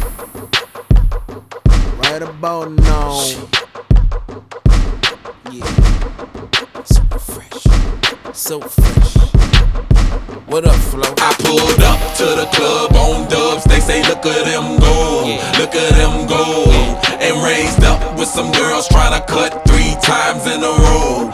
Right about now. Yeah. So fresh. So fresh. What up, Flo? I pulled up to the club on dubs. They say, look at them go, look at them go. And raised up with some girls tryna cut 3 times in a row,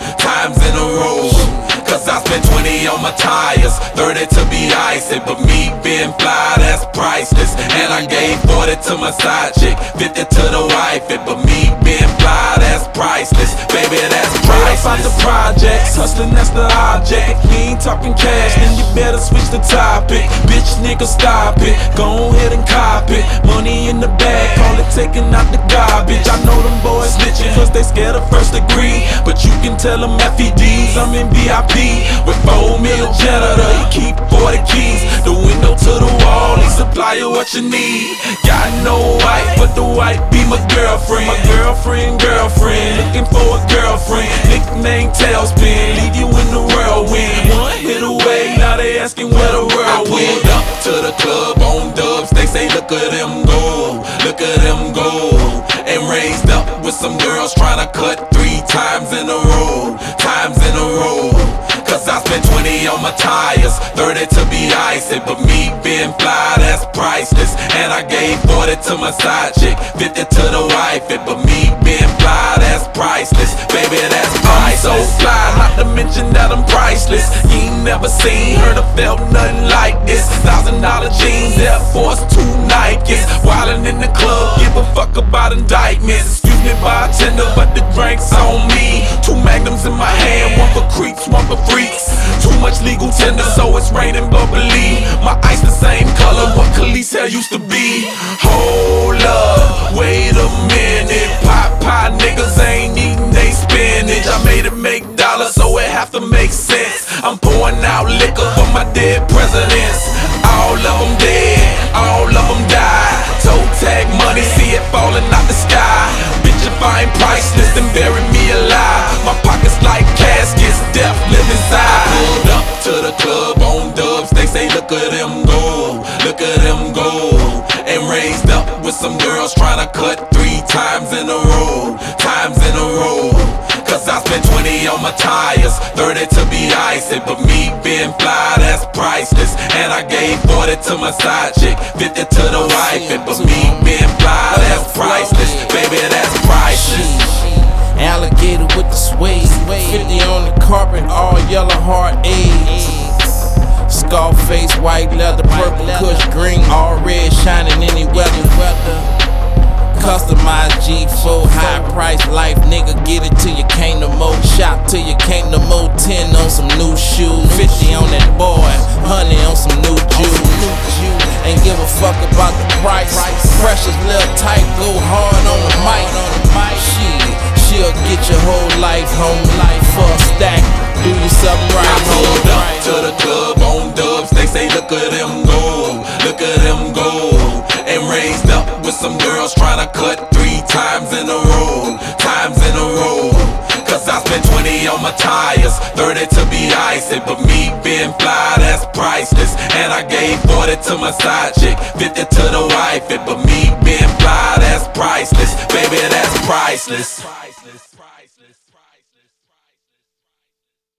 Cause I spent 20 on my tires, 30 to be icy. But me being fly, that's priceless. And I gave 40 to my side chick, 50 to the wifey. But me being fly, that's priceless. Baby, that's priceless. Out the projects, hustling, that's the object. You ain't talking cash, then you better switch the topic. Bitch, nigga, stop it. Go ahead and cop it. Money in the bag, call it taking out the garbage. I know them boys snitching, cause they scared of first degree. But you can tell them FEDs, I'm in VIP. With 4 mil janitor, you keep 40 keys. The window to the wall, he supply you what you need. Got no wife, but the wife be my girlfriend. My girlfriend, looking for a girlfriend. Nickname Tailspin, leave you in the whirlwind. One hit away, now they asking where the world went. I pulled up to the club on dubs. They say, look at them go, look at them go. And raised up with some girls tryna cut 3 times in a row, Cause I spent 20 on my tires, 30 to be icy. But me being fly, that's priceless. And I gave 40 to my side chick, 50 to the wifey. But me being fly, that's priceless. Baby, that's priceless. I'm so fly, not to mention that I'm priceless. You ain't never seen, heard or felt nothing like this. $1,000 jeans, Air Force 2 Nikes. Wildin' in the club, give a fuck about indictments. Excuse me, bartender, but the drink's on me. 2 magnums in my hand, one for creeps, one for freaks. Too much legal tender, so it's raining bubbly. My ice the same color what Khalees hair used to be. Hold up, wait a minute. Pie niggas ain't eating they spinach. I made it make dollars, so it have to make sense. I'm pouring out liquor for my dead presidents. All of them dead, all of them died. Toe tag money, see it falling out the sky. Bitch, if I ain't priceless, then bury me alive. My pockets like caskets, death live inside. I pulled up to the club on dubs. They say, look at them go, look at them go. And raised up with some girls tryna cut 3 times in a row, Cause I spent 20 on my tires, 30 to be icy. But me being fly, that's priceless. And I gave 40 to my side chick, 50 to the wifey. But me being fly, that's priceless. Baby, that's priceless. Alligator with the suede, 50 on the carpet, all yellow hard eggs. Scarface, white leather, purple kush, green, all red, shining any weather. Customized G4, high price life, nigga, get it till you can't no more. Shop till you can't no more. 10 on some new shoes, 50 on that boy, 100 on some new juice. Ain't give a fuck about the price. Precious little tight, go hard on the mic. She'll get your whole life, homie, for a stack. Do you something right, I pulled up to the club on dubs. They say, look at them go, look at them go. And raised up with some girls tryna cut 3 times in a row, Cause I spent 20 on my tires, 30 to be icy. But me being fly, that's priceless. And I gave 40 to my side chick, 50 to the wifey. But me being fly, that's priceless. Baby, that's priceless.